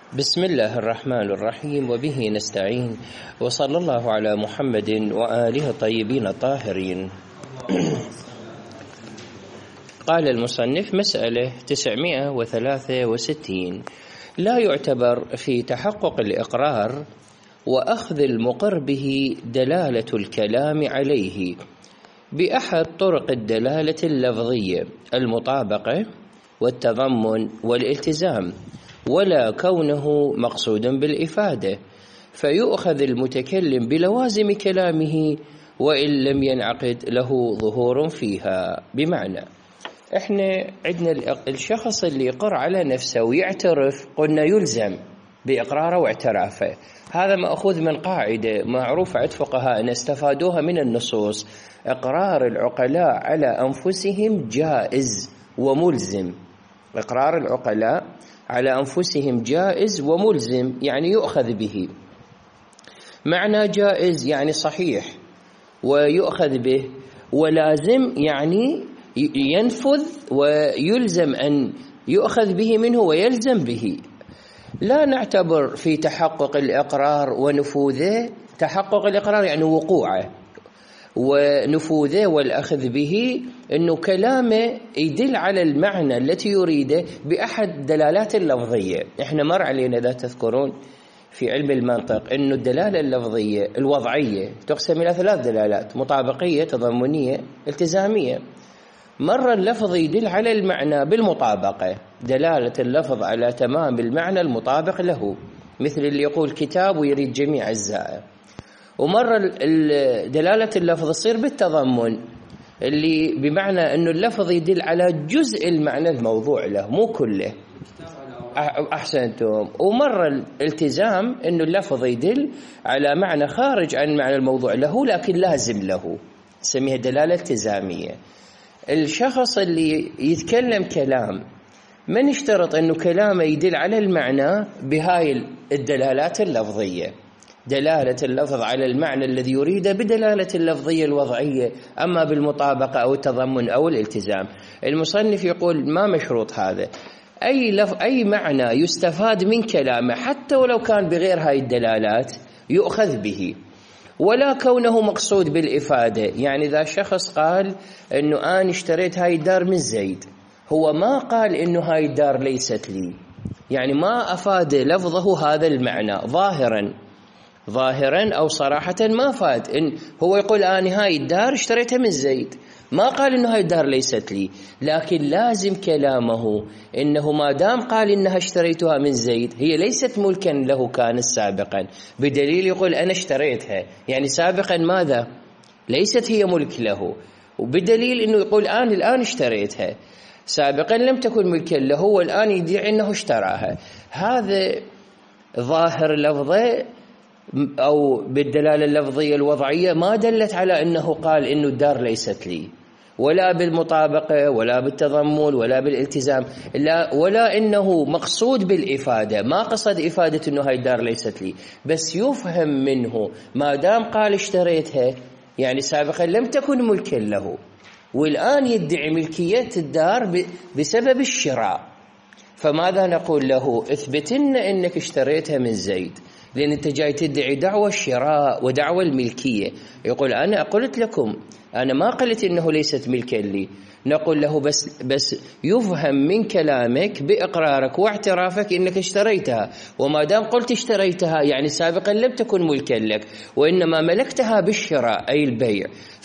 بسم الله الرحمن الرحيم، وبه نستعين، وصلى الله على محمد وآله الطيبين الطاهرين. قال المصنف: مسألة 963. لا يعتبر في تحقق الإقرار وأخذ المقر به دلالة الكلام عليه بأحد طرق الدلالة اللفظية المطابقة والتضمن والالتزام، ولا كونه مقصود بالإفادة، فيؤخذ المتكلم بلوازم كلامه وإن لم ينعقد له ظهور فيها. بمعنى احنا عندنا الشخص اللي يقر على نفسه ويعترف، قلنا يلزم بإقراره واعترافه. هذا مأخوذ من قاعدة معروفة عند فقهاء استفادوها من النصوص: إقرار العقلاء على أنفسهم جائز وملزم. إقرار العقلاء على أنفسهم جائز وملزم، يعني يؤخذ به. معنى جائز يعني صحيح ويؤخذ به، ولازم يعني ينفذ ويلزم أن يؤخذ به منه ويلزم به. لا نعتبر في تحقق الإقرار ونفوذه، تحقق الإقرار يعني وقوعه، ونفوذه والأخذ به أنه كلامه يدل على المعنى التي يريده بأحد دلالات اللفظية. إحنا مر علينا إذا تذكرون في علم المنطق أنه الدلالة اللفظية الوضعية تقسم إلى 3 دلالات: مطابقية، تضمنية، التزامية. مرة اللفظ يدل على المعنى بالمطابقة، دلالة اللفظ على تمام المعنى المطابق له، مثل اللي يقول كتاب ويريد جميع أجزائه. ومرة دلالة اللفظ تصير بالتضمن، اللي بمعنى أنه اللفظ يدل على جزء المعنى الموضوع له مو كله. أحسنتم. ومرة الالتزام أنه اللفظ يدل على معنى خارج عن معنى الموضوع له لكن لازم له، نسميها دلالة التزامية. الشخص اللي يتكلم كلام ما نشترط أنه كلامه يدل على المعنى بهاي الدلالات اللفظية، دلالة اللفظ على المعنى الذي يريده بدلالة اللفظية الوضعية، أما بالمطابقة أو التضمن أو الالتزام. المصنف يقول ما مشروط هذا. أي معنى يستفاد من كلامه حتى ولو كان بغير هاي الدلالات يؤخذ به، ولا كونه مقصود بالإفادة. يعني إذا شخص قال أنه أنا اشتريت هاي الدار من زيد، هو ما قال أنه هاي الدار ليست لي، يعني ما أفاد لفظه هذا المعنى ظاهرا أو صراحة، ما فاد. إن هو يقول أنا هاي الدار اشتريتها من زيد، ما قال إنه هاي الدار ليست لي، لكن لازم كلامه إنه ما دام قال إنها اشتريتها من زيد هي ليست ملكا له كانت سابقا، بدليل يقول أنا اشتريتها، يعني سابقا ماذا؟ ليست هي ملك له، وبدليل إنه يقول أنا الآن اشتريتها، سابقا لم تكن ملكا له والآن يدعي إنه اشتراها. هذا ظاهر لفظه أو بالدلالة اللفظية الوضعية ما دلت على أنه قال إنه الدار ليست لي، ولا بالمطابقة ولا بالتضمن ولا بالالتزام، ولا إنه مقصود بالإفادة، ما قصد إفادة إنه هاي الدار ليست لي، بس يفهم منه ما دام قال اشتريتها يعني سابقا لم تكن ملكا له، والآن يدعي ملكية الدار بسبب الشراء. فماذا نقول له؟ اثبتن إنك اشتريتها من زيد، لأن أنت جاي تدعي دعوة الشراء ودعوة الملكية. يقول أنا قلت لكم، أنا ما قلت إنه ليست ملكا لي. نقول له بس يفهم من كلامك بإقرارك واعترافك إنك اشتريتها، وما دام قلت اشتريتها يعني سابقا لم تكن ملكا لك، وإنما ملكتها بالشراء أي البيع،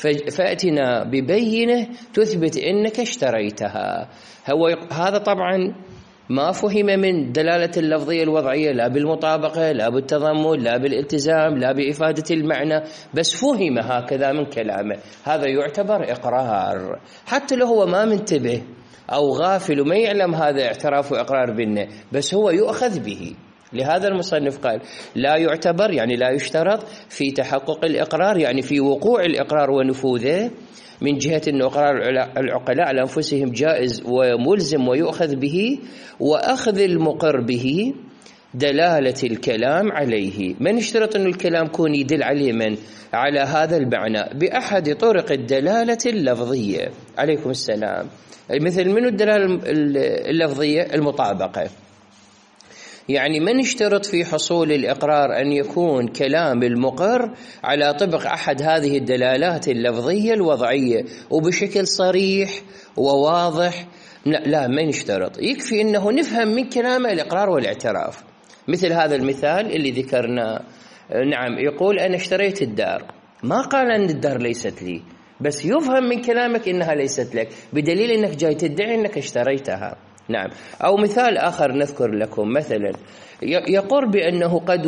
فأتنا ببينة تثبت إنك اشتريتها. هذا طبعا ما فهم من دلالة اللفظية الوضعية، لا بالمطابقة لا بالتضمن لا بالالتزام لا بإفادة المعنى، بس فهم هكذا من كلامه. هذا يعتبر إقرار حتى لو هو ما منتبه أو غافل وما يعلم هذا اعتراف وإقرار بنا، بس هو يؤخذ به. لهذا المصنف قال لا يعتبر يعني لا يشترط في تحقق الإقرار، يعني في وقوع الإقرار ونفوذه، من جهة أنه إقرار العقلاء على أنفسهم جائز وملزم ويؤخذ به، وأخذ المقر به دلالة الكلام عليه. من اشترط أن الكلام يكون يدل عليه على هذا المعنى بأحد طرق الدلالة اللفظية. عليكم السلام. مثل منو الدلالة اللفظية؟ المطابقة. يعني ما نشترط في حصول الإقرار أن يكون كلام المقر على طبق أحد هذه الدلالات اللفظية الوضعية وبشكل صريح وواضح، لا ما نشترط، يكفي أنه نفهم من كلامه الإقرار والاعتراف. مثل هذا المثال اللي ذكرناه، نعم يقول أنا اشتريت الدار، ما قال أن الدار ليست لي، بس يفهم من كلامك إنها ليست لك بدليل إنك جاي تدعي إنك اشتريتها. نعم. أو مثال آخر نذكر لكم، مثلا يقول بأنه قد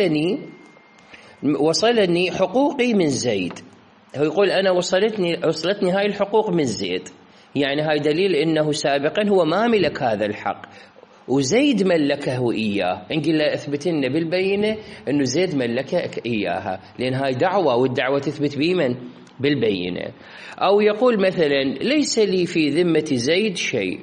وصلني حقوقي من زيد، هو يقول أنا وصلتني هاي الحقوق من زيد، يعني هاي دليل إنه سابقا هو ما ملك هذا الحق وزيد ملكه إياه. إن قلنا أثبت لنا بالبينة أنه زيد ملكك إياها، لأن هاي دعوة والدعوة تثبت بمن؟ بالبينة. أو يقول مثلا ليس لي في ذمة زيد شيء،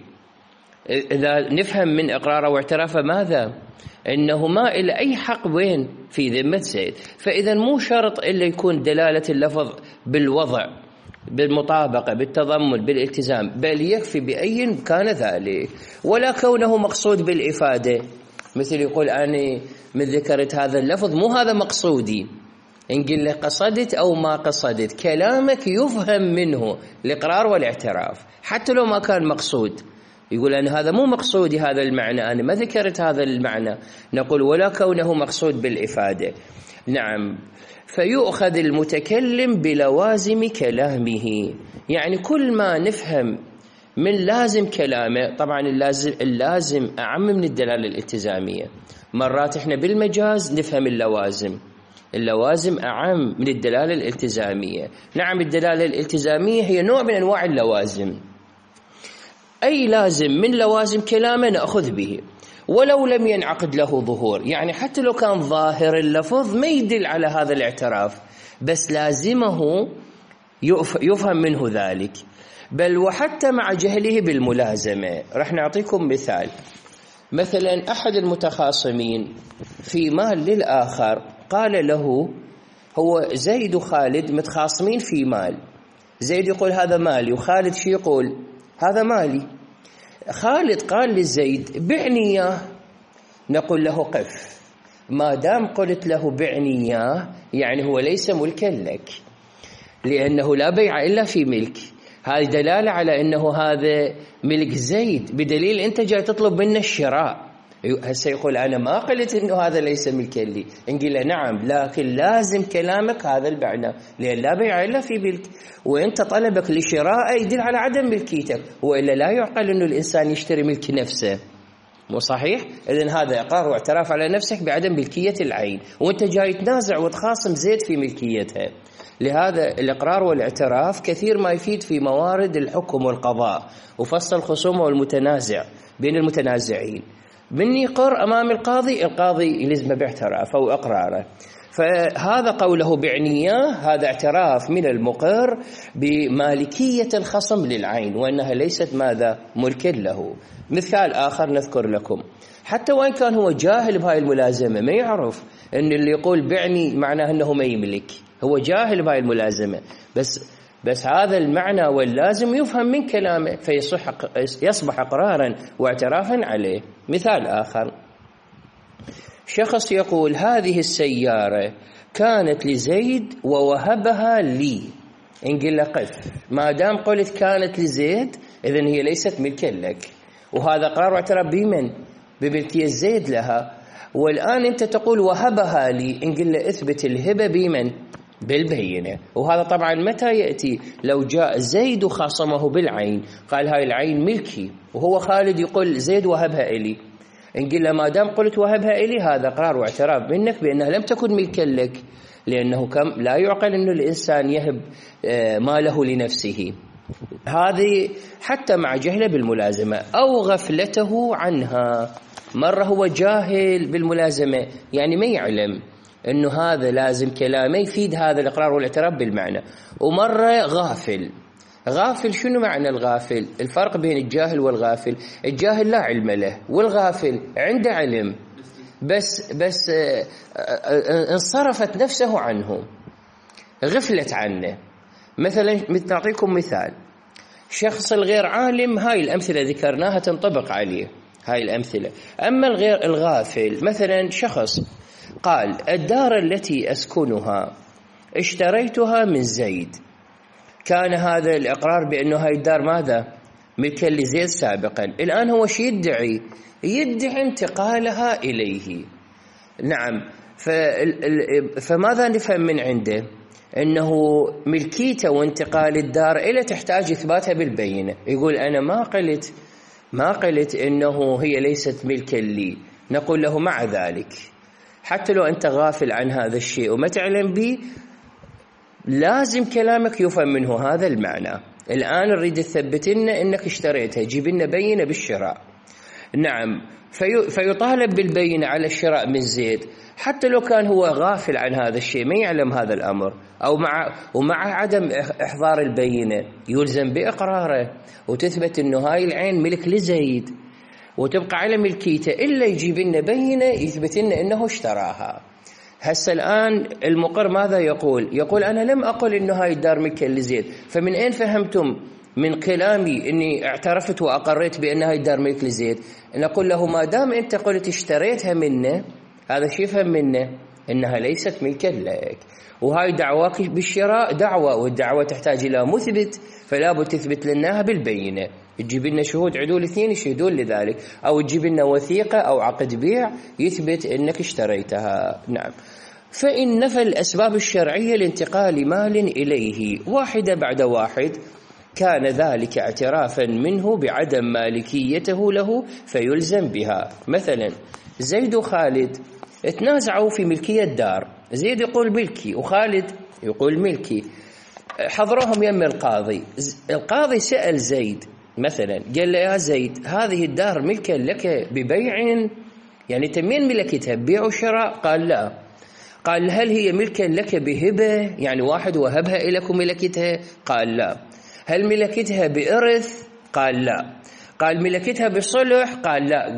إذا نفهم من إقراره واعترافه ماذا؟ إنه ما إلى أي حق وين؟ في ذمة زيد. فإذا مو شرط إلا يكون دلالة اللفظ بالوضع، بالمطابقة، بالتضمن، بالالتزام، بل يكفي بأي كان ذلك، ولا كونه مقصود بالإفادة. مثل يقول أنا من ذكرت هذا اللفظ مو هذا مقصودي، إن قل قصدت أو ما قصدت، كلامك يفهم منه الإقرار والاعتراف حتى لو ما كان مقصود. يقول أنا هذا مو مقصودي هذا المعنى، أنا ما ذكرت هذا المعنى، نقول ولا كونه مقصود بالإفادة. نعم. فيؤخذ المتكلم بلوازم كلامه، يعني كل ما نفهم من لازم كلامه، طبعا اللازم أعم من الدلالة الالتزامية، مرات احنا بالمجاز نفهم اللوازم أعم من الدلالة الالتزامية. نعم الدلالة الالتزامية هي نوع من أنواع اللوازم، أي لازم من لوازم كلامه نأخذ به ولو لم ينعقد له ظهور، يعني حتى لو كان ظاهر اللفظ ما يدل على هذا الاعتراف، بس لازمه يفهم منه ذلك، بل وحتى مع جهله بالملازمة. رح نعطيكم مثال. مثلا أحد المتخاصمين في مال للآخر، قال له هو زيد وخالد متخاصمين في مال، زيد يقول هذا مالي، وخالد شو يقول؟ هذا مالي. خالد قال لزيد بعني إياه، نقول له قف، ما دام قلت له بعني إياه يعني هو ليس ملكا لك، لأنه لا بيع إلا في ملك، هذه دلالة على أنه هذا ملك زيد، بدليل أنت جاي تطلب منه الشراء. هسه يقول أنا ما قلت أنه هذا ليس ملكا لي، نقول نعم لكن لازم كلامك هذا المعنى، لأن لا بيع إلا في ملك، وأنت طلبك لشراء يدل على عدم ملكيتك، وإلا لا يعقل أنه الإنسان يشتري ملك نفسه، مو صحيح؟ إذن هذا إقرار واعتراف على نفسك بعدم ملكية العين، وأنت جاي تنازع وتخاصم زيد في ملكيتها. لهذا الإقرار والاعتراف كثير ما يفيد في موارد الحكم والقضاء وفصل الخصومة والمتنازع بين المتنازعين. من يقر أمام القاضي يلزم باعترافه وإقراره. فهذا قوله بعنية هذا اعتراف من المقر بمالكية الخصم للعين، وأنها ليست ماذا؟ ملكا له. مثال آخر نذكر لكم، حتى وإن كان هو جاهل بهاي الملازمة، ما يعرف أن اللي يقول بعني معناه أنه ما يملك، هو جاهل بهاي الملازمة، بس هذا المعنى واللازم يفهم من كلامه فيصبح إقرارا واعترافا عليه. مثال آخر، شخص يقول هذه السيارة كانت لزيد ووهبها لي، نقول له قف، ما دام قلت كانت لزيد إذن هي ليست ملكا لك، وهذا قرار واعتراف بمن؟ بملكية زيد لها، والآن أنت تقول وهبها لي، نقول له اثبت الهبة بمن؟ بالبينة. وهذا طبعا متى يأتي؟ لو جاء زيد وخاصمه بالعين، قال هاي العين ملكي، وهو خالد يقول زيد وهبها إلي، نقول له ما دام قلت وهبها إلي هذا قرار واعتراف منك بأنها لم تكن ملكا لك، لأنه لا يعقل أن الإنسان يهب ماله لنفسه. هذه حتى مع جهله بالملازمة أو غفلته عنها. مرة هو جاهل بالملازمة يعني ما يعلم أنه هذا لازم كلامه يفيد هذا الإقرار والاعتراف بالمعنى، ومرة غافل. شنو معنى الغافل؟ الفرق بين الجاهل والغافل، الجاهل لا علم له، والغافل عنده علم بس انصرفت نفسه عنه، غفلت عنه. مثلا نعطيكم مثال، شخص الغير عالم، هاي الأمثلة ذكرناها تنطبق عليه، هاي الأمثلة. أما الغير الغافل، مثلا شخص قال الدار التي أسكنها اشتريتها من زيد، كان هذا الإقرار بأنه هاي الدار ماذا؟ ملكا لزيد سابقا. الآن هو شو يدعي انتقالها إليه. نعم. فماذا نفهم من عنده؟ أنه ملكيته وانتقال الدار إلى تحتاج إثباتها بالبينة. يقول أنا ما قلت أنه هي ليست ملكا لي. نقول له مع ذلك حتى لو أنت غافل عن هذا الشيء وما تعلم به، لازم كلامك يفهم منه هذا المعنى. الآن نريد تثبت لنا أنك اشتريتها، جيب لنا بينة بالشراء. نعم. فيطالب بالبينة على الشراء من زيد، حتى لو كان هو غافل عن هذا الشيء، ما يعلم هذا الأمر، ومع عدم إحضار البينة يلزم بإقراره وتثبت أنه هاي العين ملك لزيد وتبقى على ملكيته، إلا يجيب لنا بينة يثبت لنا أنه اشتراها. هسه الآن المقر ماذا يقول أنا لم أقل أنه هاي الدار ملكا لزيد. فمن أين فهمتم من كلامي أني اعترفت وأقريت بأن هاي الدار ملك لزيد؟ نقول له ما دام أنت قلت اشتريتها منه، هذا شيء يفهم منه أنها ليست ملكا لك، وهاي دعواك بالشراء دعوة، والدعوة تحتاج إلى مثبت، فلا بد تثبت لنا بالبينة. تجيب لنا شهود عدول 2 يشهدون لذلك، أو تجيب لنا وثيقة أو عقد بيع يثبت أنك اشتريتها. نعم. فإن نفى الأسباب الشرعية لانتقال مال إليه واحدة بعد واحد، كان ذلك اعترافا منه بعدم مالكيته له فيلزم بها. مثلا زيد وخالد تنازعوا في ملكية الدار، زيد يقول ملكي وخالد يقول ملكي، حضروهم يم القاضي سأل زيد مثلا، قال له يا زيد هذه الدار ملكا لك ببيع، يعني تمين ملكتها ببيع وشراء؟ قال لا. قال هل هي ملكا لك بهبة، يعني واحد وهبها إليكم ملكتها؟ قال لا. هل ملكتها بإرث؟ قال لا. قال ملكتها بصلح؟ قال لا.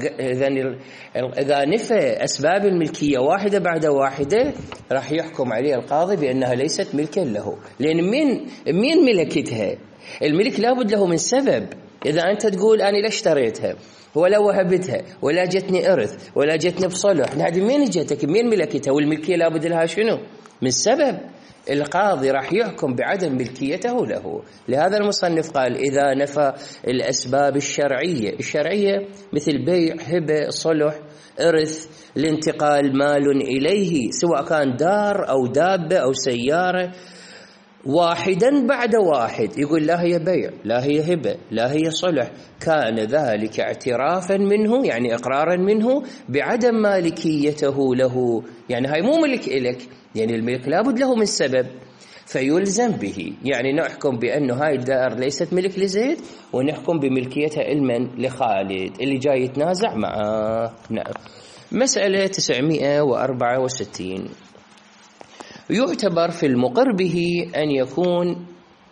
إذا نفى أسباب الملكية واحدة بعد واحدة راح يحكم عليه القاضي بأنها ليست ملكا له، لأن مين ملكتها؟ الملك لابد له من سبب. إذا أنت تقول أنا لا اشتريتها ولا وهبتها ولا جتني إرث ولا جتني بصلح، هذه مين جتك؟ مين ملكتها؟ والملكية لابد لها شنو؟ من سبب. القاضي راح يحكم بعدم ملكيته له. لهذا المصنف قال إذا نفى الأسباب الشرعية مثل بيع، هبة، صلح، إرث، الانتقال مال إليه، سواء كان دار أو دابة أو سيارة، واحدا بعد واحد، يقول لا هي بيع لا هي هبة لا هي صلح، كان ذلك اعترافا منه، يعني إقرارا منه بعدم مالكيته له، يعني هاي مو ملك إلك، يعني الملك لابد له من سبب فيلزم به. يعني نحكم بأنه هاي الدار ليست ملك لزيد ونحكم بملكيتها علما لخالد اللي جاي يتنازع معه. نعم. مسألة 964، يعتبر في المقر به أن يكون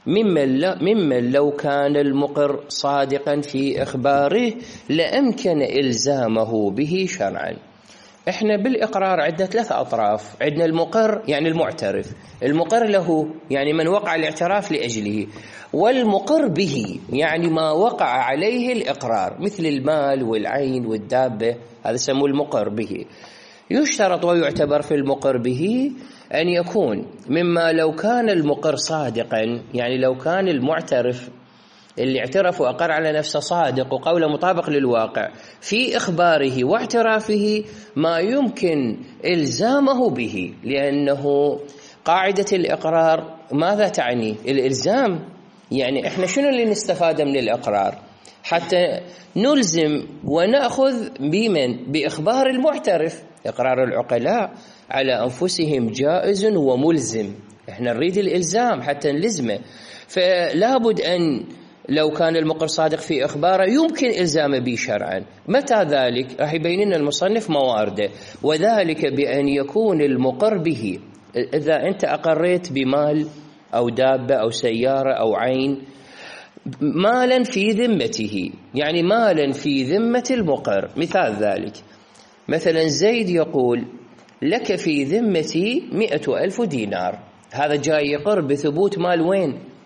ممن لو كان المقر صادقا في إخباره لأمكن إلزامه به شرعا. احنا بالإقرار عندنا 3 أطراف، عندنا المقر يعني المعترف، المقر له يعني من وقع الاعتراف لأجله، والمقر به يعني ما وقع عليه الإقرار مثل المال والعين والدابة، هذا يسموه المقر به. يشترط ويعتبر في المقر به أن يكون مما لو كان المقر صادقا، يعني لو كان المعترف اللي اعترف وأقر على نفسه صادق وقوله مطابق للواقع في إخباره واعترافه ما يمكن إلزامه به، لأنه قاعدة الإقرار ماذا تعني؟ الإلزام. يعني إحنا شنو اللي نستفاد من الإقرار؟ حتى نلزم ونأخذ بإخبار المعترف. إقرار العقلاء على أنفسهم جائز وملزم، إحنا نريد الإلزام حتى نلزمه، فلا بد أن لو كان المقر صادق في إخباره يمكن إلزامه به شرعا. متى ذلك؟ راح يبين لنا المصنف موارده، وذلك بأن يكون المقر به، إذا أنت أقريت بمال أو دابة أو سيارة أو عين مالا في ذمته، يعني مالا في ذمة المقر. مثال ذلك مثلا زيد يقول لك في ذمتي 100,000 دينار، هذا جاي يقر بثبوت مال وين؟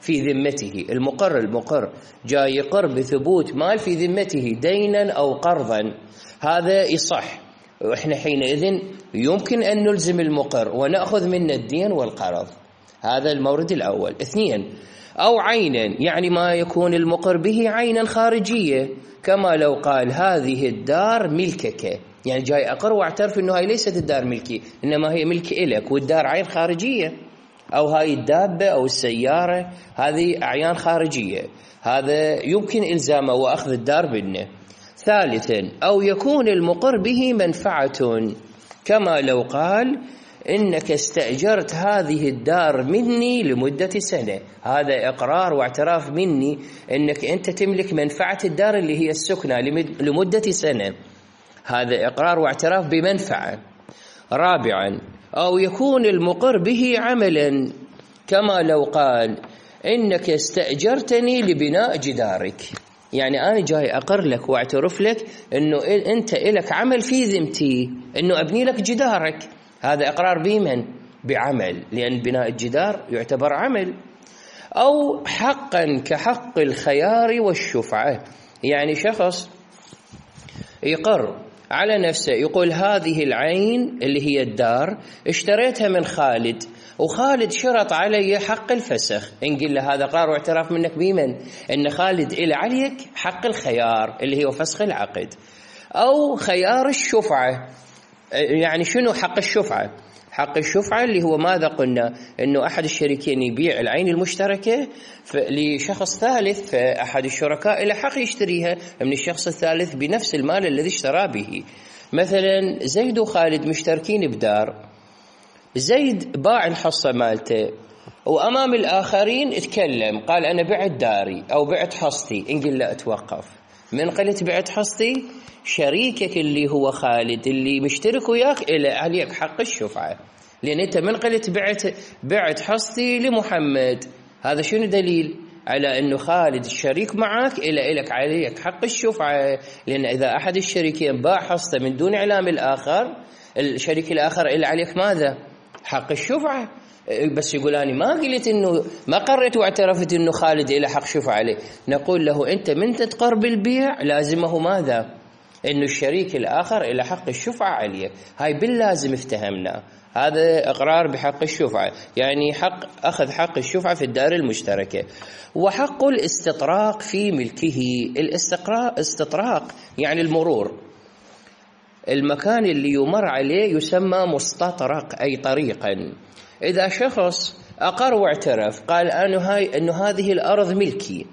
في ذمته. المقر جاي يقر بثبوت مال في ذمته دينا أو قرضا، هذا يصح، وإحنا حينئذ يمكن أن نلزم المقر ونأخذ منه الدين والقرض. هذا المورد الأول. 2 أو عينا، يعني ما يكون المقر به عينا خارجية، كما لو قال هذه الدار ملكك، يعني جاي أقر واعترف أنه هاي ليست الدار ملكي إنما هي ملك إلك، والدار عين خارجية، أو هاي الدابة أو السيارة هذه أعيان خارجية، هذا يمكن إلزامه وأخذ الدار منه. 3 أو يكون المقر به منفعة، كما لو قال إنك استأجرت هذه الدار مني لمدة سنة، هذا إقرار واعتراف مني إنك أنت تملك منفعة الدار اللي هي السكنة لمدة سنة، هذا إقرار واعتراف بمنفعة. 4 أو يكون المقر به عملا، كما لو قال إنك استأجرتني لبناء جدارك، يعني أنا جاي أقر لك واعترف لك إنه أنت إلك عمل في ذمتي إنه أبني لك جدارك، هذا إقرار بمن؟ بعمل، لأن بناء الجدار يعتبر عمل. أو حقا كحق الخيار والشفعة، يعني شخص يقر على نفسه يقول هذه العين اللي هي الدار اشتريتها من خالد، وخالد شرط علي حق الفسخ، نقول له هذا قرار واعتراف منك بمن؟ إن خالد إلى عليك حق الخيار اللي هو فسخ العقد. أو خيار الشفعة، يعني شنو حق الشفعة؟ حق الشفعة اللي هو ماذا قلنا؟ إنه أحد الشريكين يبيع العين المشتركة لشخص ثالث، فأحد الشركاء له حق يشتريها من الشخص الثالث بنفس المال الذي اشترى به. مثلا زيد وخالد مشتركين بدار، زيد باع الحصة مالته وأمام الآخرين اتكلم قال أنا بعت داري أو بعت حصتي، نقول لا اتوقف، من قلت بعت حصتي شريكك اللي هو خالد اللي مشترك وياك إلى عليك حق الشفعة، لأن أنت من قلت بعت حصتي لمحمد، هذا شنو دليل على أنه خالد الشريك معك إلك عليك حق الشفعة، لأن إذا أحد الشريكين باع حصته من دون إعلام الآخر، الشريك الآخر إلى عليك ماذا؟ حق الشفعة. بس يقول أنا ما قلت إنه ما قررت واعترفت إنه خالد إلى حق شفعة عليه، نقول له أنت من تتقر بالبيع لازمه ماذا؟ إنه الشريك الآخر إلى حق الشفعة عليه، هاي باللازم افتهمنا، هذا إقرار بحق الشفعة، يعني حق أخذ حق الشفعة في الدار المشتركة. وحق الاستطراق في ملكه، الاستطراق يعني المرور، المكان اللي يمر عليه يسمى مستطرق أي طريقا. إذا شخص أقر واعترف قال أنه هذه الأرض ملكي،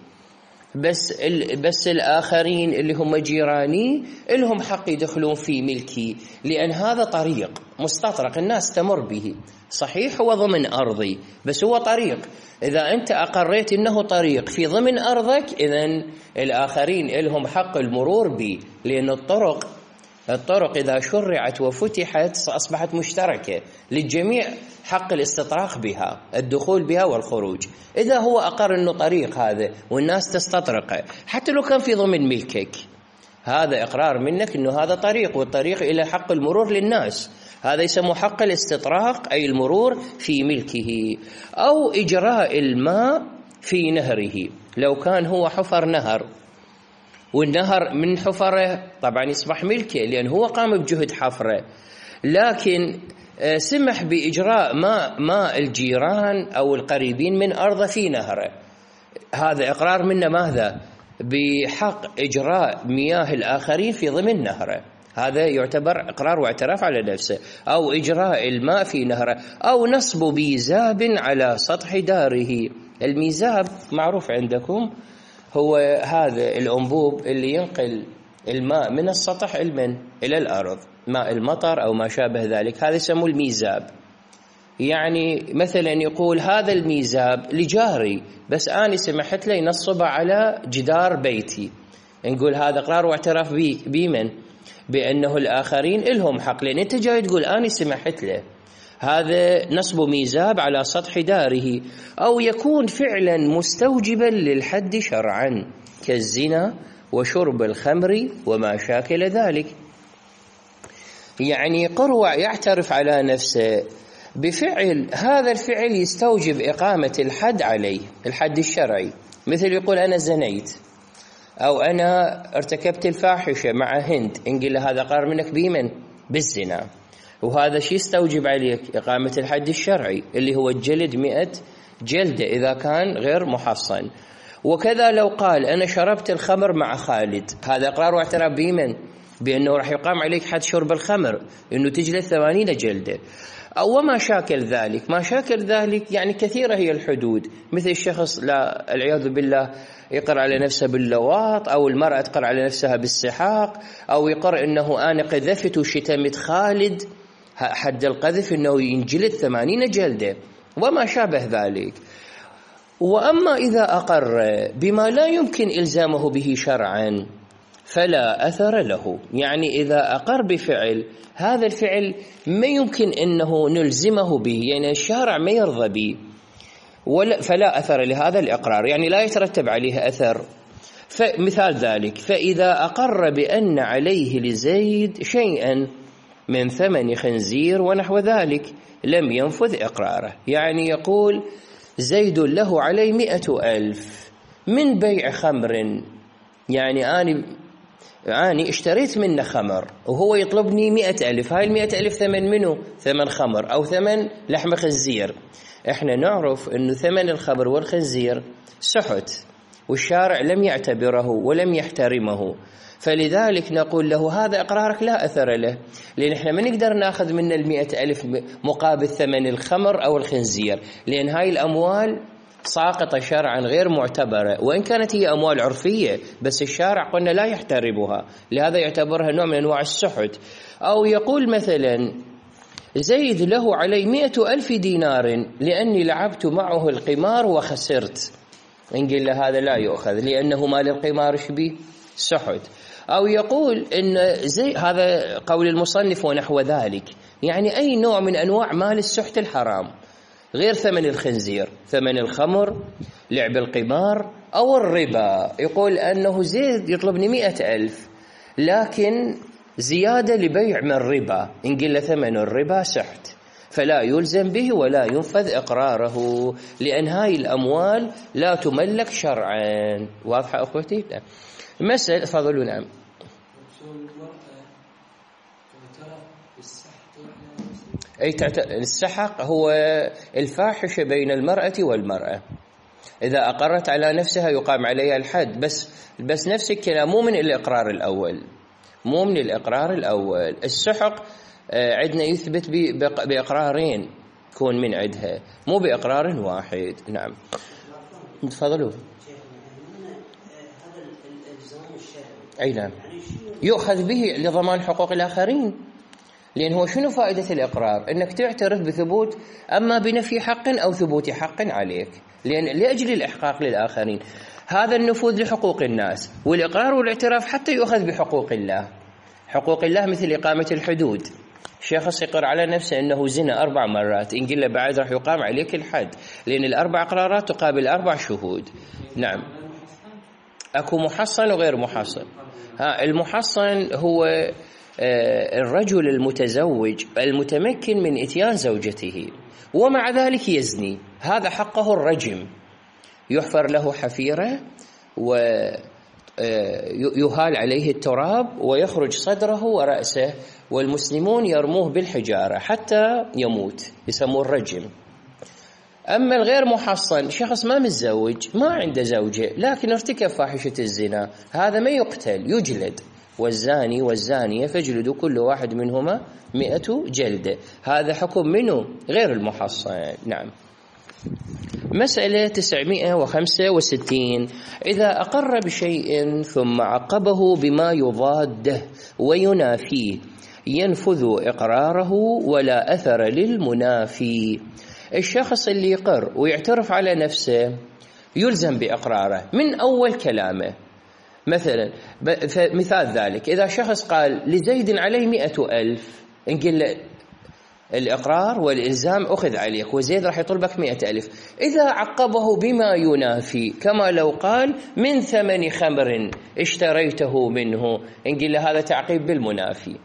بس الآخرين اللي هم جيراني لهم حق يدخلون في ملكي، لأن هذا طريق مستطرق الناس تمر به، صحيح هو ضمن أرضي بس هو طريق، إذا أنت أقريت أنه طريق في ضمن أرضك إذن الآخرين لهم حق المرور به، لأن الطرق إذا شرعت وفتحت أصبحت مشتركة للجميع، حق الاستطراق بها، الدخول بها والخروج. إذا هو أقر أنه طريق هذا والناس تستطرقه حتى لو كان في ضمن ملكك، هذا إقرار منك أنه هذا طريق، والطريق إلى حق المرور للناس، هذا يسمى حق الاستطراق أي المرور في ملكه. أو إجراء الماء في نهره، لو كان هو حفر نهر والنهر من حفره طبعا يصبح ملكه لأن هو قام بجهد حفره، لكن سمح بإجراء ماء الجيران أو القريبين من أرضه في نهره، هذا إقرار منا ماذا؟ بحق إجراء مياه الآخرين في ضمن نهره، هذا يعتبر إقرار واعتراف على نفسه. أو إجراء الماء في نهره، أو نصب ميزاب على سطح داره. الميزاب معروف عندكم، هو هذا الأنبوب اللي ينقل الماء من السطح إلى الأرض، ماء المطر أو ما شابه ذلك، هذا يسموه الميزاب. يعني مثلا يقول هذا الميزاب لجاري بس أنا سمحت له ينصبه على جدار بيتي، نقول هذا إقرار واعتراف بمن؟ بأنه الآخرين لهم حق، لأن أنت جاي تقول أنا سمحت له، هذا نصب ميزاب على سطح داره. أو يكون فعلا مستوجبا للحد شرعا كالزنا وشرب الخمر وما شاكل ذلك، يعني قروع يعترف على نفسه بفعل هذا الفعل يستوجب إقامة الحد عليه، الحد الشرعي. مثل يقول أنا زنيت أو أنا ارتكبت الفاحشة مع هند، إن قل هذا قرار منك بمن؟ بالزنا، وهذا شيء يستوجب عليك إقامة الحد الشرعي اللي هو الجلد 100 جلدة إذا كان غير محصن. وكذا لو قال أنا شربت الخمر مع خالد، هذا إقرار واعتراف بمن؟ بأنه راح يقام عليك حد شرب الخمر، أنه تجلد 80 جلدة. أو وما شاكل ذلك، ما شاكل ذلك يعني كثيرة هي الحدود، مثل الشخص لا العياذ بالله يقر على نفسه باللواط، أو المرأة تقر على نفسها بالسحاق، أو يقر أنه أنا قذفت وشتمت خالد، حد القذف أنه ينجلد 80 جلدة وما شابه ذلك. وأما إذا أقر بما لا يمكن إلزامه به شرعا فلا أثر له، يعني إذا أقر بفعل هذا الفعل ما يمكن أنه نلزمه به، يعني الشارع ما يرضى به، فلا أثر لهذا الإقرار، يعني لا يترتب عليه أثر. فمثال ذلك، فإذا أقر بأن عليه لزيد شيئا من ثمن خنزير ونحو ذلك لم ينفذ إقراره، يعني يقول زيد له علي 100,000 من بيع خمر، يعني أنا اشتريت منه خمر وهو يطلبني 100,000، هاي 100,000 ثمن منه؟ ثمن خمر أو ثمن لحم خنزير. احنا نعرف أنه ثمن الخمر والخنزير سحت، والشارع لم يعتبره ولم يحترمه، فلذلك نقول له هذا إقرارك لا أثر له، لأن احنا ما نقدر ناخذ من 100,000 مقابل ثمن الخمر أو الخنزير، لأن هاي الأموال ساقطة شرعا غير معتبرة، وإن كانت هي أموال عرفية بس الشارع قلنا لا يحترمها، لهذا يعتبرها نوع من أنواع السحت. أو يقول مثلا زيد له علي 100,000 دينار لأني لعبت معه القمار وخسرت، إن قل هذا لا يؤخذ لأنه مال القمار شبيه سحت. أو يقول إن هذا قول المصنف ونحو ذلك، يعني أي نوع من أنواع مال السحت الحرام غير ثمن الخنزير، ثمن الخمر، لعب القمار أو الربا. يقول أنه زيد يطلبني 100,000 لكن زيادة لبيع من الربا، إن قل ثمن الربا سحت، فلا يلزم به ولا ينفذ إقراره، لأن هاي الأموال لا تملك شرعا. واضحة أخوتي؟ مسألة فضلوا. نعم. أي السحق هو الفاحشة بين المرأة والمرأة، إذا أقرت على نفسها يقام عليها الحد، بس نفس الكلام مو من الإقرار الأول، مو من الإقرار الأول. السحق عندنا يثبت بإقرارين يكون من عندها، مو بإقرار واحد. نعم تفضلوا. أي نعم يؤخذ به لضمان حقوق الآخرين، لأن هو شنو فائدة الإقرار؟ أنك تعترف بثبوت أما بنفي حق أو ثبوت حق عليك، لأن لأجل الإحقاق للآخرين، هذا النفوذ لحقوق الناس، والإقرار والاعتراف حتى يؤخذ بحقوق الله. حقوق الله مثل إقامة الحدود، شخص يقر على نفسه أنه زنا 4 مرات، إن قل بعد راح يقام عليك الحد، لأن ال4 إقرارات تقابل 4 شهود. نعم. أكو محصن وغير محصن. المحصن هو الرجل المتزوج المتمكن من إتيان زوجته ومع ذلك يزني، هذا حقه الرجم، يحفر له حفيرة ويهال عليه التراب ويخرج صدره ورأسه، والمسلمون يرموه بالحجارة حتى يموت، يسموه الرجم. أما الغير محصن شخص ما متزوج، ما عنده زوجة، لكن ارتكب فاحشة الزنا، هذا ما يقتل، يجلد. والزاني والزانية فاجلدوا كل واحد منهما 100 جلدة، هذا حكم منه غير المحصن. نعم. مسألة 965، إذا أقر بشيء ثم عقبه بما يضاده وينافيه ينفذ إقراره ولا أثر للمنافي. الشخص اللي يقر ويعترف على نفسه يلزم بإقراره من أول كلامه. مثلا مثال ذلك، إذا شخص قال لزيد عليه 100,000، نقول الإقرار والإلزام أخذ عليك، وزيد راح يطلبك 100,000. إذا عقبه بما ينافي كما لو قال من ثمن خمر اشتريته منه، نقول هذا تعقيب بالمنافي.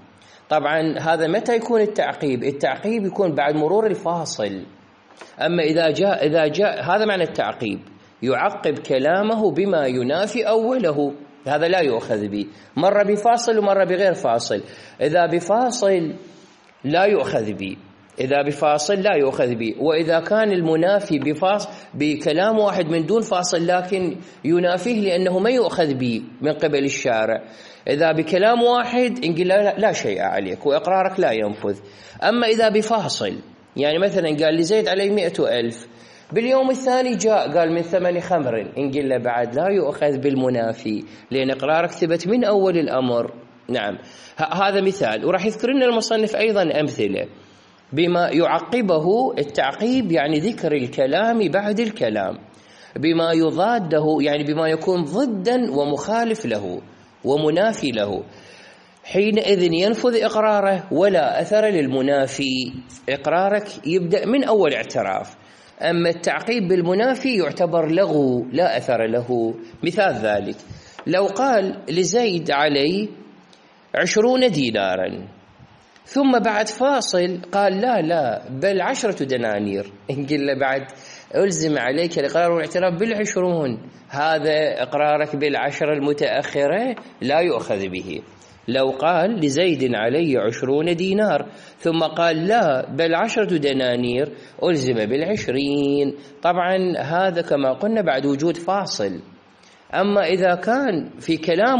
طبعا هذا متى يكون التعقيب؟ التعقيب يكون بعد مرور الفاصل. أما إذا جاء هذا معنى التعقيب، يعقب كلامه بما ينافي أوله، هذا لا يؤخذ به، مرة بفاصل ومرة بغير فاصل. إذا بفاصل لا يؤخذ به، إذا بفاصل لا يؤخذ به. وإذا كان المنافي بكلام واحد من دون فاصل لكن ينافيه لأنه ما يؤخذ به من قبل الشارع، إذا بكلام واحد نقول لا شيء عليك وإقرارك لا ينفذ. أما إذا بفاصل، يعني مثلا قال لزيد علي 100,000، باليوم الثاني جاء قال من ثمن خمر، نقول له بعد لا يؤخذ بالمنافي لأن إقرارك ثبت من أول الأمر. نعم، هذا مثال. وراح يذكر لنا المصنف أيضا أمثلة بما يعقبه. التعقيب يعني ذكر الكلام بعد الكلام بما يضاده، يعني بما يكون ضدا ومخالف له ومنافي له، حينئذ ينفذ إقراره ولا أثر للمنافي. إقرارك يبدأ من أول اعتراف، أما التعقيب بالمنافي يعتبر لغو لا أثر له. مثال ذلك لو قال لزيد علي 20 دينارا، ثم بعد فاصل قال لا بل 10 دنانير، نقول له بعد ألزم عليك الإقرار والاعتراف بال20، هذا إقرارك بال10 المتأخرة لا يؤخذ به. لو قال لزيد علي 20 دينار ثم قال لا بل 10 دنانير، ألزم بال20. طبعا هذا كما قلنا بعد وجود فاصل. أما إذا كان في كلام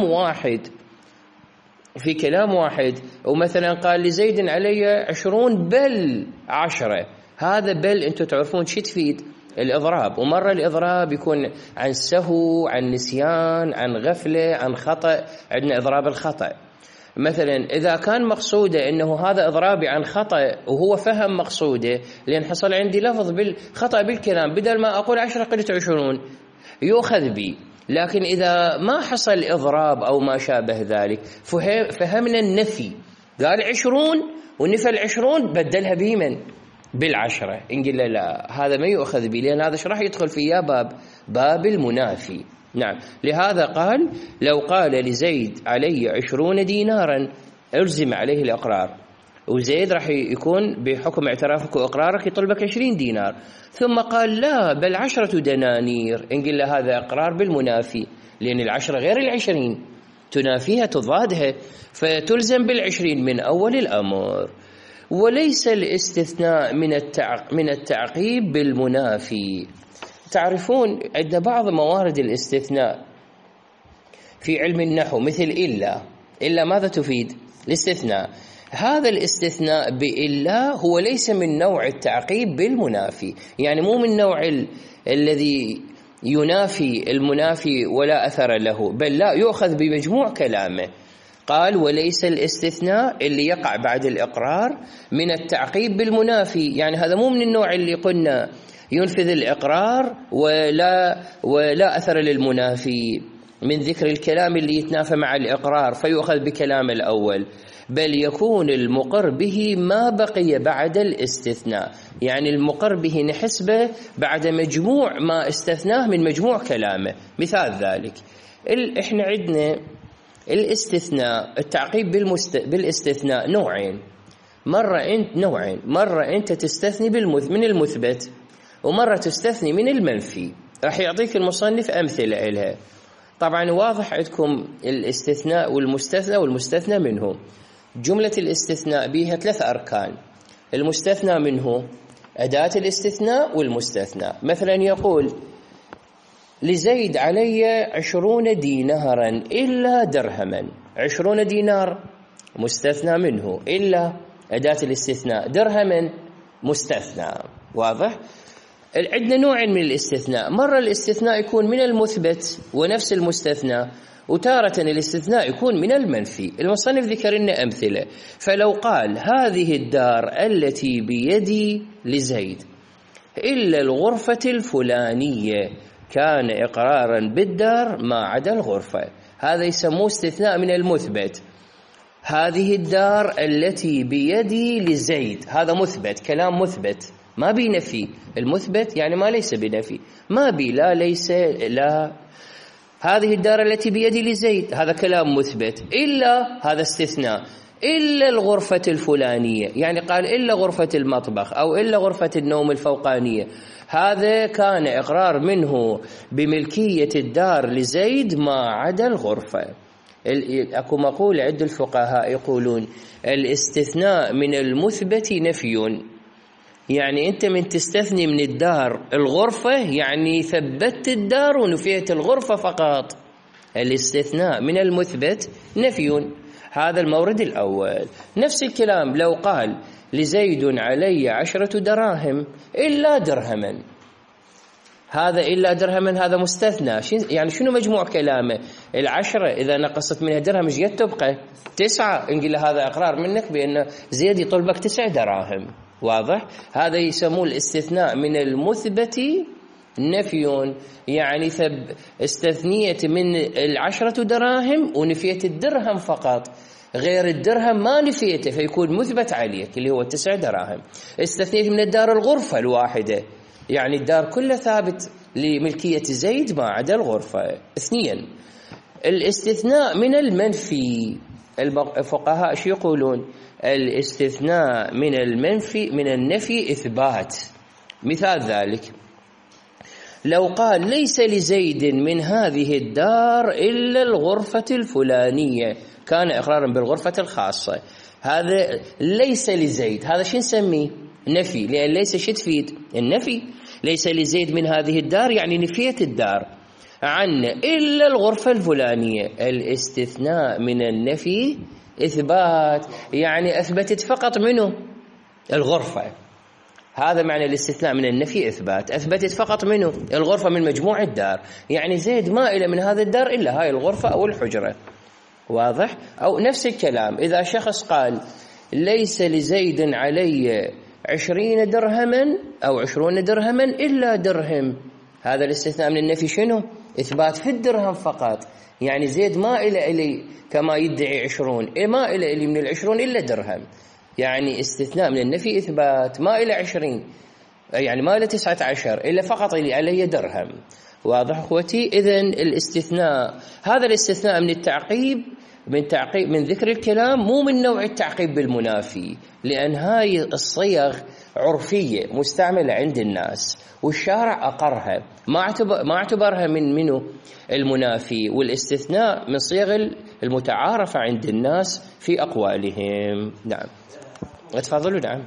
واحد ومثلا قال لزيد علي 20 بل 10، هذا بل أنتم تعرفون شو تفيد؟ الإضراب. ومرة الإضراب يكون عن سهو، عن نسيان، عن غفلة، عن خطأ. عندنا إضراب الخطأ مثلا، إذا كان مقصوده أنه هذا إضرابي عن خطأ وهو فهم مقصوده، لأن حصل عندي لفظ بالخطأ بالكلام، بدل ما أقول 10 قلت 20، يؤخذ بي. لكن إذا ما حصل إضراب أو ما شابه ذلك، فهمنا النفي، قال 20 ونفى 20 بدلها بمن؟ بال10، نقول لا هذا ما يؤخذ به، لأن هذا راح يدخل فيه باب المنافي. نعم، لهذا قال لو قال لزيد علي 20 دينارا ألزم عليه الإقرار، وزيد راح يكون بحكم اعترافك وإقرارك يطلبك 20 دينار، ثم قال لا بل 10 دنانير، نقول له هذا إقرار بالمنافي، لأن 10 غير 20 تنافيها تضادها، فتلزم بال20 من أول الأمر. وليس الاستثناء من التعقيب بالمنافي. تعرفون عندنا بعض موارد الاستثناء في علم النحو مثل إلا ماذا تفيد؟ الاستثناء. هذا الاستثناء بإلا هو ليس من نوع التعقيب بالمنافي، يعني مو من نوع الذي ينافي المنافي ولا أثر له، بل لا يؤخذ بمجموع كلامه. قال وليس الاستثناء اللي يقع بعد الإقرار من التعقيب بالمنافي، يعني هذا مو من النوع اللي قلنا ينفذ الإقرار ولا أثر للمنافي من ذكر الكلام اللي يتنافى مع الإقرار فيؤخذ بكلام الأول، بل يكون المقر به ما بقي بعد الاستثناء، يعني المقر به نحسبه بعد مجموع ما استثناه من مجموع كلامه. مثال ذلك إحنا عندنا الاستثناء، التعقيب بالاستثناء نوعين، مرة أنت تستثني من المثبت، ومرة تستثني من المنفي. راح يعطيك المصنف أمثلة لها. طبعا واضح عندكم الاستثناء والمستثنى منه. جملة الاستثناء بها 3 أركان. المستثنى منه أداة الاستثناء والمستثنى. مثلا يقول لزيد علي 20 دينارا إلا درهما، 20 دينار مستثنى منه، إلا أداة الاستثناء، درهما مستثنى. واضح؟ عندنا نوع من الاستثناء، مرة الاستثناء يكون من المثبت ونفس المستثنى، وتارة الاستثناء يكون من المنفي. المصنف ذكر لنا أمثلة. فلو قال هذه الدار التي بيدي لزيد إلا الغرفة الفلانية، كان إقرارا بالدار ما عدا الغرفة، هذا يسموه استثناء من المثبت. هذه الدار التي بيدي لزيد، هذا مثبت، كلام مثبت ما بي نفي. المثبت يعني ما ليس بنفي، ما بي لا ليس لا. هذه الدار التي بيدي لزيد، هذا كلام مثبت. إلا هذا استثناء، إلا الغرفة الفلانية، يعني قال إلا غرفة المطبخ أو إلا غرفة النوم الفوقانية، هذا كان إقرار منه بملكية الدار لزيد ما عدا الغرفة. أكو مقولة عند الفقهاء يقولون الاستثناء من المثبت نفي، يعني أنت من تستثني من الدار الغرفة يعني ثبتت الدار ونفيت الغرفة فقط. الاستثناء من المثبت نفي، هذا المورد الأول. نفس الكلام لو قال لزيد علي 10 دراهم إلا درهما، هذا إلا درهما هذا مستثنى، يعني شنو مجموع كلامه؟ 10 إذا نقصت منها درهم ايش قد تبقى؟ 9. نقول له هذا إقرار منك بأن زيد يطلبك 9 دراهم. واضح؟ هذا يسموه الاستثناء من المثبت نفي، يعني استثنيت من 10 دراهم ونفيت الدرهم فقط، غير الدرهم ما نفيته فيكون مثبت عليك اللي هو 9 دراهم. استثنيت من الدار الغرفة الواحدة، يعني الدار كلها ثابت لملكية زيد ما عدا الغرفة. 2 الاستثناء من المنفي. الفقهاء شو يقولون؟ الاستثناء من النفي إثبات. مثال ذلك لو قال ليس لزيد من هذه الدار إلا الغرفة الفلانية، كان إقرارا بالغرفة الخاصة. هذا ليس لزيد، هذا شو نسميه؟ نفي، لأن ليس شو تفيد؟ النفي. ليس لزيد من هذه الدار يعني نفيت الدار عنه إلا الغرفة الفلانية. الاستثناء من النفي إثبات، يعني أثبتت فقط منه الغرفة. هذا معنى الاستثناء من النفي إثبات، أثبتت فقط منه الغرفة من مجموع الدار، يعني زيد ما إلى من هذا الدار إلا هاي الغرفة أو الحجرة. واضح؟ أو نفس الكلام إذا شخص قال ليس لزيد علي 20 درهما أو 20 درهما إلا درهم، هذا الاستثناء من النفي شنو؟ إثبات في الدرهم فقط، يعني زيد ما إلي كما يدعي 20، ما إلي من 20 إلا درهم، يعني استثناء من النفي إثبات، ما إلى 20 يعني ما إلى 19 إلا فقط إلي علي درهم. واضح أخوتي؟ إذن الاستثناء، هذا الاستثناء من التعقيب، من ذكر الكلام، مو من نوع التعقيب بالمنافي، لأن هاي الصيغ عرفية مستعملة عند الناس والشارع أقرها، ما اعتبرها منه المنافي، والاستثناء من صيغ المتعارفة عند الناس في أقوالهم. نعم تفضلوا. نعم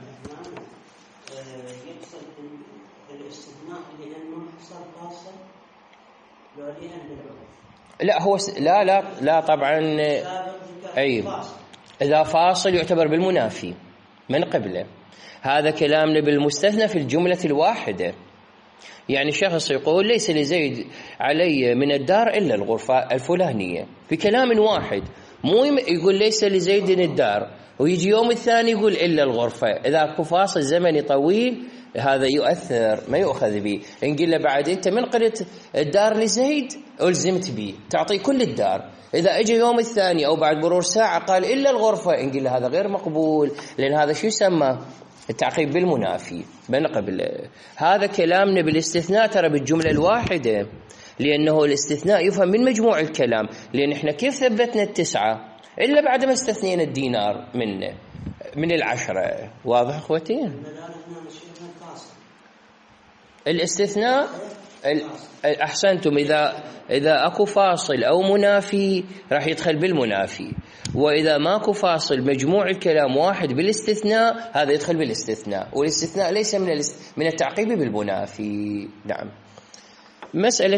لا هو لا طبعا أي إذا فاصل يعتبر بالمنافي من قبله. هذا كلامنا بالمستثنى في الجملة الواحدة، يعني شخص يقول ليس لزيد علي من الدار إلا الغرفة الفلانية في كلام واحد، مو يقول ليس لزيد الدار ويجي يوم الثاني يقول إلا الغرفة. إذا أكو فاصل زمني طويل هذا يؤثر، ما يؤخذ به. نقول له بعد أنت من قلت الدار لزيد ألزمت به تعطي كل الدار، إذا أجي يوم الثاني أو بعد مرور ساعة قال إلا الغرفة، نقول له هذا غير مقبول، لأن هذا شو يسمى؟ التعقيب بالمنافي من قبل. هذا كلامنا بالاستثناء ترى بالجملة الواحدة، لأنه الاستثناء يفهم من مجموع الكلام، لأن إحنا كيف ثبتنا 9 إلا بعد ما استثنينا الدينار من 10. واضح أخوتي؟ الاستثناء أحسنتم، إذا أكو فاصل أو منافي راح يدخل بالمنافي، وإذا ماكو فاصل مجموع الكلام واحد بالاستثناء هذا يدخل بالاستثناء، والاستثناء ليس من التعقيب بالمنافي. نعم. مسألة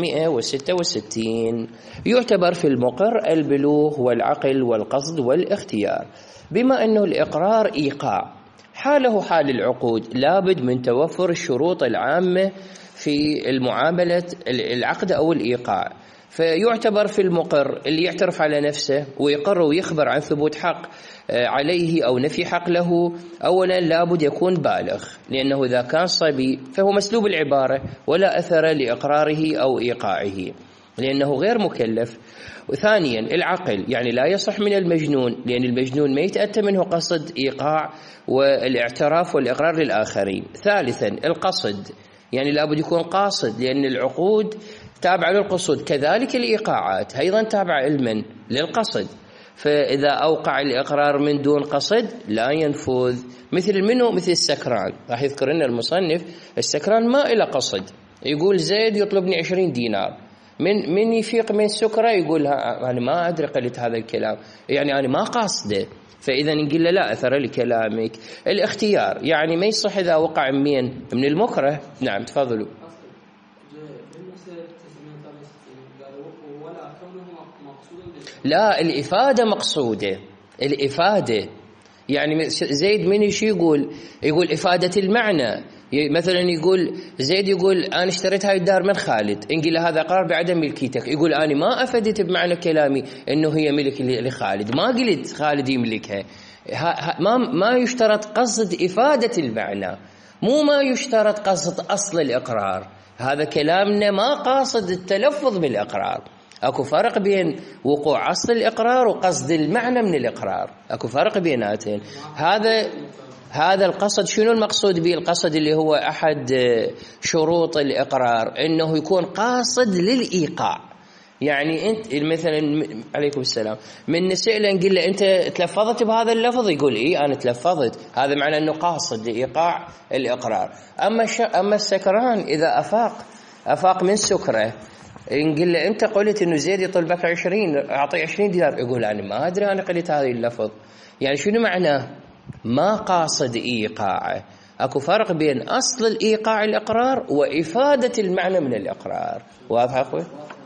966 يعتبر في المقر البلوغ والعقل والقصد والاختيار، بما أنه الإقرار إيقاع حاله حال العقود لابد من توفر الشروط العامة في المعاملة العقد أو الإيقاع، فيعتبر في المقر اللي يعترف على نفسه ويقر ويخبر عن ثبوت حق عليه أو نفي حق له. أولا لابد يكون بالغ، لأنه إذا كان صبي فهو مسلوب العبارة ولا أثر لإقراره أو إيقاعه لأنه غير مكلف. وثانيا العقل، يعني لا يصح من المجنون، لأن المجنون ما يتأتى منه قصد إيقاع والاعتراف والإقرار للآخرين. ثالثا القصد، يعني لابد يكون قاصد، لأن العقود تابعة للقصود، كذلك الإيقاعات أيضا تابعة علما للقصد. فإذا أوقع الإقرار من دون قصد لا ينفذ. مثل منه؟ مثل السكران. راح يذكر لنا المصنف السكران ما إلى قصد، يقول زيد يطلبني 20 دينار، من يفيق من السكرة يقول أنا ما أدري قلت هذا الكلام، يعني أنا ما قاصده. فإذا نقول له لا أثر لكلامك. الاختيار يعني ما يصح إذا وقع من المكره. نعم تفضلوا. لا، الإفادة مقصودة. الإفادة يعني زيد من يشي يقول إفادة المعنى. مثلا يقول زيد يقول أنا اشتريت هاي الدار من خالد، نقول له هذا إقرار بعدم ملكيتك، يقول أنا ما أفدت بمعنى كلامي إنه هي ملك لخالد، ما قلت خالد يملكها. ما يشترط قصد إفادة المعنى، مو ما يشترط قصد أصل الإقرار. هذا كلامنا ما قاصد التلفظ بالإقرار. أكو فرق بين وقوع أصل الإقرار وقصد المعنى من الإقرار، أكو فرق بيناتهم. هذا القصد شنو المقصود به؟ القصد اللي هو أحد شروط الإقرار إنه يكون قاصد للإيقاع. يعني أنت مثلا عليكم السلام من نسأله نقول له أنت تلفظت بهذا اللفظ، يقول إيه أنا تلفظت، هذا معنى أنه قاصد لإيقاع الإقرار. أما السكران إذا أفاق من سكره، نقول له أنت قلت إنه زيد يطلبك 20، أعطي 20 دينار، يقول أنا ما أدري أنا قلت هذه اللفظ. يعني شنو معناه؟ ما قاصد إيقاعه. أكو فرق بين أصل الإيقاع الإقرار وإفادة المعنى من الإقرار. واضح أخوي؟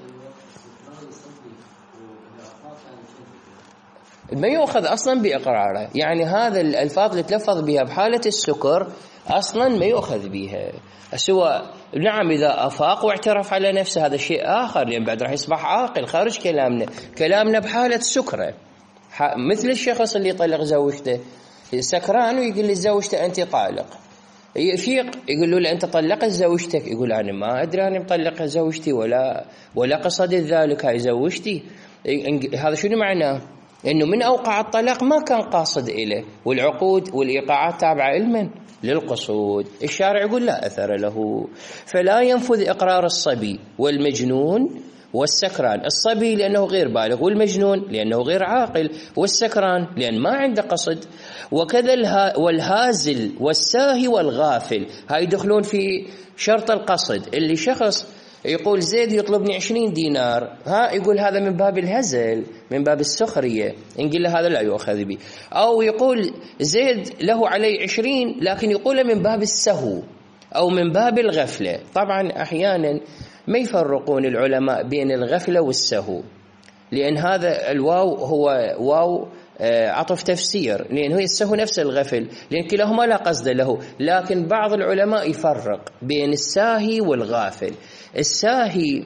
ما يؤخذ أصلا بإقراره. يعني هذا الألفاظ اللي تلفظ بها بحالة السكر أصلا ما يؤخذ بها، سواء نعم إذا أفاق واعترف على نفسه هذا شيء آخر، لأن بعد راح يصبح عاقل خارج كلامنا بحالة سكرة. مثل الشخص اللي يطلق زوجته سكران ويقول لزوجته أنت طالق، يفيق يقول له أنت طلقت زوجتك، يقول أنا ما أدري أنا مطلق زوجتي ولا قصد ذلك، هاي زوجتي. هذا شنو معناه؟ إنه من أوقع الطلاق ما كان قاصد إليه، والعقود والإيقاعات تابعة علما للقصود. الشارع يقول لا أثر له، فلا ينفذ إقرار الصبي والمجنون والسكران. الصبي لأنه غير بالغ، والمجنون لأنه غير عاقل، والسكران لأن ما عنده قصد. وكذا والهازل والساهي والغافل، هاي يدخلون في شرط القصد. اللي شخص يقول زيد يطلبني 20 دينار، يقول هذا من باب الهزل، من باب السخرية، نقول له هذا لا يؤخذ به. أو يقول زيد له علي 20 لكن يقول من باب السهو أو من باب الغفلة. طبعا أحيانا ما يفرقون العلماء بين الغفلة والسهو، لأن هذا الواو هو واو عطف تفسير، لأن هو السهو نفس الغفل، لأن كلاهما لا قصد له. لكن بعض العلماء يفرق بين الساهي والغافل. الساهي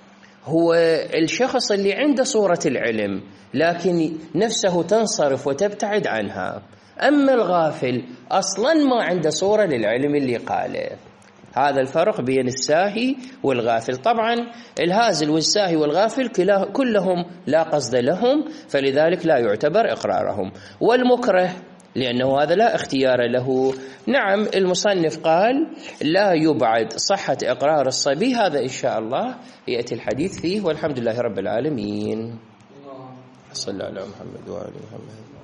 هو الشخص اللي عنده صورة العلم لكن نفسه تنصرف وتبتعد عنها. أما الغافل أصلا ما عنده صورة للعلم اللي قاله. هذا الفرق بين الساهي والغافل. طبعا الهازل والساهي والغافل كلهم لا قصد لهم، فلذلك لا يعتبر إقرارهم. والمكره لأنه هذا لا اختيار له. نعم المصنف قال لا يبعد صحة إقرار الصبي، هذا إن شاء الله يأتي الحديث فيه، والحمد لله رب العالمين. صلى الله على محمد وآله محمد.